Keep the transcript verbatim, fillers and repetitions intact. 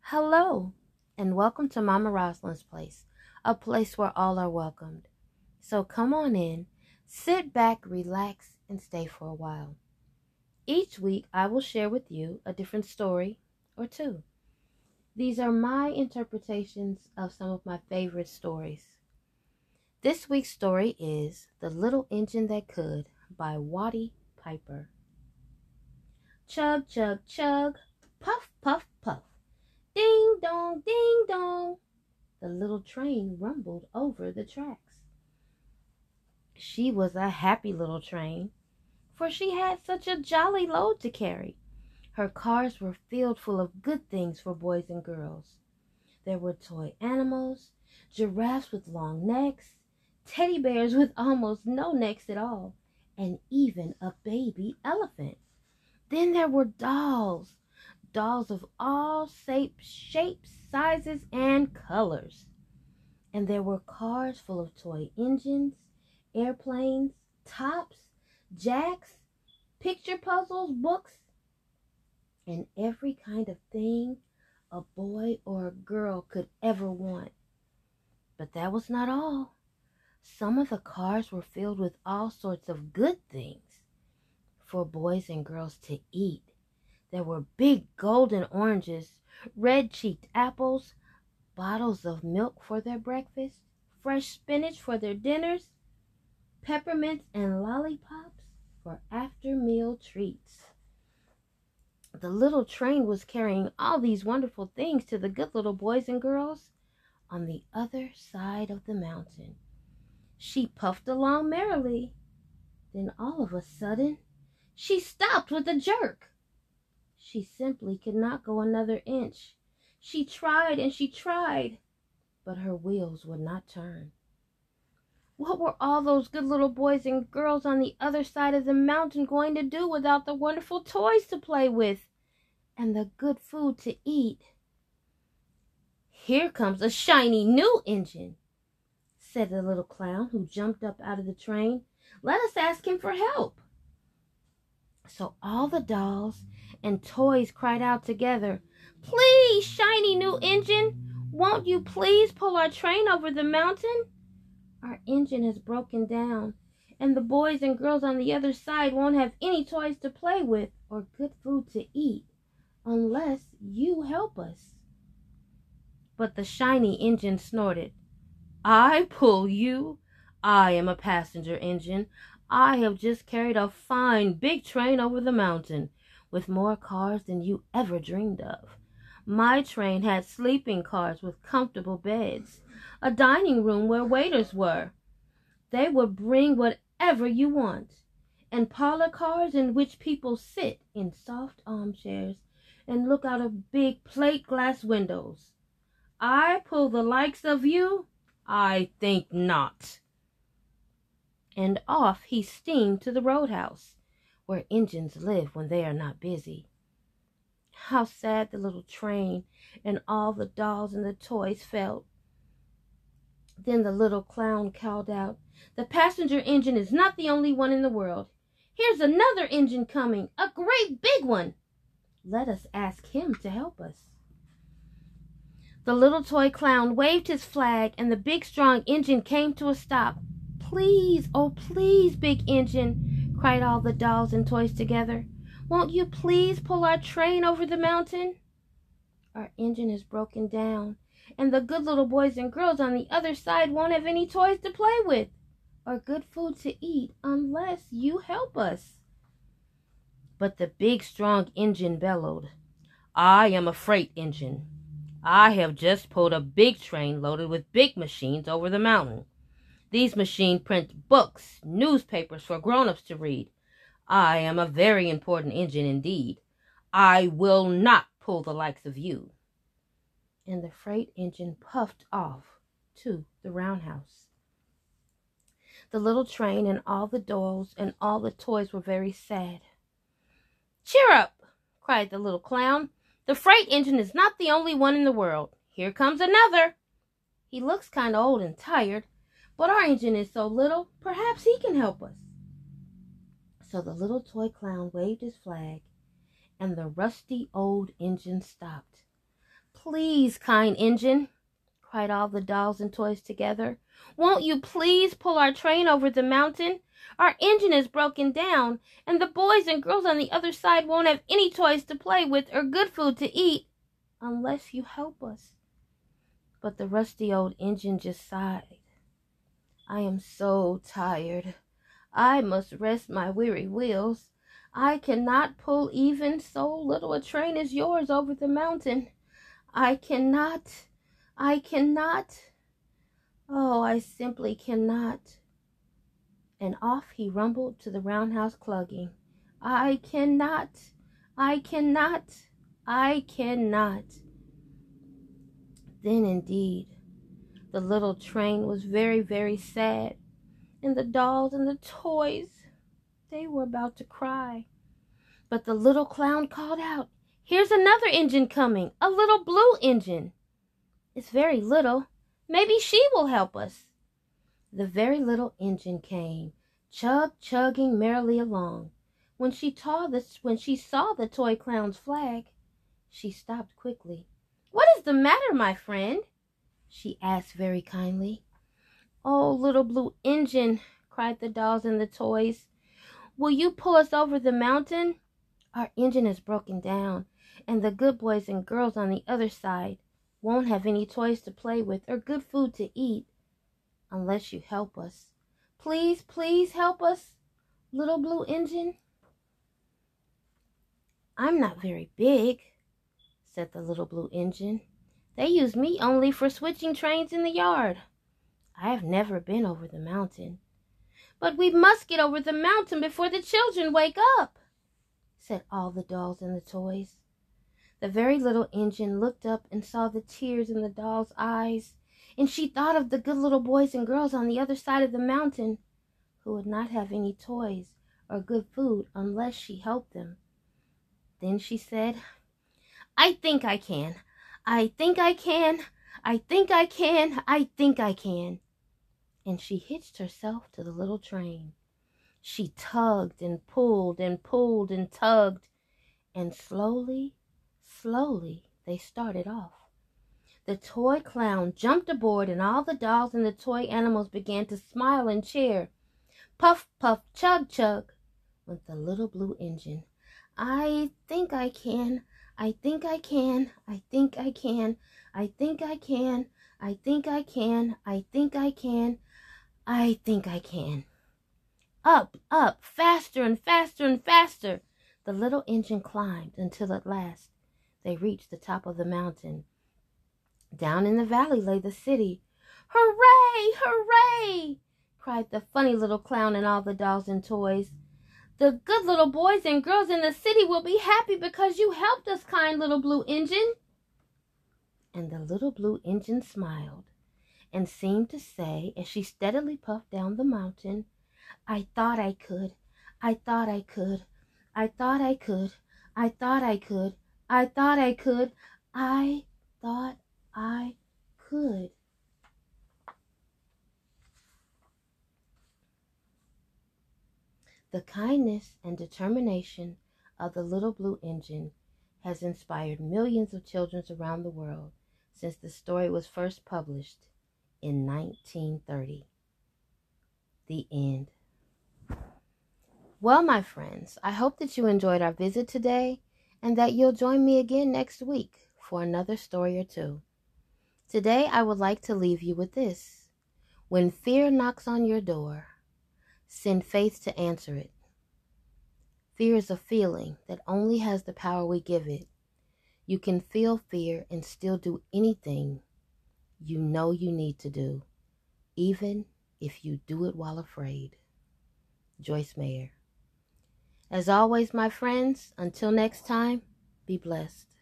Hello, and welcome to Mama Rosalind's place, a place where all are welcomed. So come on in, sit back, relax, and stay for a while. Each week, I will share with you a different story or two. These are my interpretations of some of my favorite stories. This week's story is The Little Engine That Could by Watty Piper. Chug, chug, chug, puff, puff, puff. Ding dong, ding dong. The little train rumbled over the tracks. She was a happy little train, for she had such a jolly load to carry. Her cars were filled full of good things for boys and girls. There were toy animals, giraffes with long necks, teddy bears with almost no necks at all, and even a baby elephant. Then there were dolls, dolls of all shapes, shapes, sizes, and colors. And there were cars full of toy engines, airplanes, tops, jacks, picture puzzles, books, and every kind of thing a boy or a girl could ever want. But that was not all. Some of the cars were filled with all sorts of good things for boys and girls to eat. There were big golden oranges, red-cheeked apples, bottles of milk for their breakfast, fresh spinach for their dinners, peppermints and lollipops for after-meal treats. The little train was carrying all these wonderful things to the good little boys and girls on the other side of the mountain. She puffed along merrily. Then all of a sudden, she stopped with a jerk. She simply could not go another inch. She tried and she tried, but her wheels would not turn. What were all those good little boys and girls on the other side of the mountain going to do without the wonderful toys to play with and the good food to eat? "Here comes a shiny new engine," said the little clown who jumped up out of the train. "Let us ask him for help." So all the dolls and toys cried out together, "Please, shiny new engine, won't you please pull our train over the mountain? Our engine has broken down, and the boys and girls on the other side won't have any toys to play with or good food to eat unless you help us." But the shiny engine snorted, "I pull you? I am a passenger engine. I have just carried a fine big train over the mountain with more cars than you ever dreamed of. My train had sleeping cars with comfortable beds, a dining room where waiters were. They would bring whatever you want, and parlor cars in which people sit in soft armchairs and look out of big plate glass windows. I pull the likes of you? I think not." And off he steamed to the roadhouse, where engines live when they are not busy. How sad the little train and all the dolls and the toys felt. Then the little clown called out, "The passenger engine is not the only one in the world. Here's another engine coming, a great big one. Let us ask him to help us." The little toy clown waved his flag, and the big strong engine came to a stop. "Please, oh please, big engine," cried all the dolls and toys together. "Won't you please pull our train over the mountain? Our engine is broken down, and the good little boys and girls on the other side won't have any toys to play with or good food to eat unless you help us." But the big strong engine bellowed, "I am a freight engine. I have just pulled a big train loaded with big machines over the mountain. These machines print books, newspapers for grown-ups to read. I am a very important engine indeed. I will not pull the likes of you." And the freight engine puffed off to the roundhouse. The little train and all the dolls and all the toys were very sad. "Cheer up," cried the little clown. "The freight engine is not the only one in the world. Here comes another. He looks kind of old and tired, but our engine is so little, perhaps he can help us." So the little toy clown waved his flag, and the rusty old engine stopped. Please, kind engine, cried all the dolls and toys together. Won't you please pull our train over the mountain? Our engine is broken down, and the boys and girls on the other side won't have any toys to play with or good food to eat unless you help us. But the rusty old engine just sighed. I am so tired. I must rest my weary wheels. I cannot pull even so little a train as yours over the mountain. I cannot. I cannot. Oh, I simply cannot. And off he rumbled to the roundhouse clugging. I cannot. I cannot. I cannot. Then indeed, the little train was very, very sad, and the dolls and the toys, they were about to cry. But the little clown called out, "Here's another engine coming, a little blue engine. It's very little. Maybe she will help us." The very little engine came, chug chugging merrily along. When she saw the, when she saw the toy clown's flag, she stopped quickly. "What is the matter, my friend?" she asked very kindly. "Oh, little blue engine," cried the dolls and the toys, "will you pull us over the mountain? Our engine is broken down, and the good boys and girls on the other side won't have any toys to play with or good food to eat unless you help us. Please, please help us, little blue engine." "I'm not very big," said the little blue engine. "They use me only for switching trains in the yard. I have never been over the mountain." "But we must get over the mountain before the children wake up," said all the dolls and the toys. The very little engine looked up and saw the tears in the doll's eyes, and she thought of the good little boys and girls on the other side of the mountain who would not have any toys or good food unless she helped them. Then she said, "I think I can. I think I can. I think I can. I think I can." And she hitched herself to the little train. She tugged and pulled and pulled and tugged, and slowly, slowly they started off. The toy clown jumped aboard, and all the dolls and the toy animals began to smile and cheer. Puff, puff, chug, chug went the little blue engine. "I think I can. I think I can. I think I can. I think I can. I think I can. I think I can. I think I can." Up, up, faster and faster and faster, the little engine climbed until at last they reached the top of the mountain. Down in the valley lay the city. "Hooray! Hooray!" cried the funny little clown and all the dolls and toys. "The good little boys and girls in the city will be happy because you helped us, kind little blue engine." And the little blue engine smiled and seemed to say, as she steadily puffed down the mountain, "I thought I could. I thought I could. I thought I could. I thought I could. I thought I could. I thought I could." The kindness and determination of the little blue engine has inspired millions of children around the world since the story was first published in nineteen thirty. The end. Well, my friends, I hope that you enjoyed our visit today and that you'll join me again next week for another story or two. Today, I would like to leave you with this. When fear knocks on your door, send faith to answer it. Fear is a feeling that only has the power we give it. You can feel fear and still do anything you know you need to do, even if you do it while afraid. Joyce Meyer. As always, my friends, until next time, be blessed.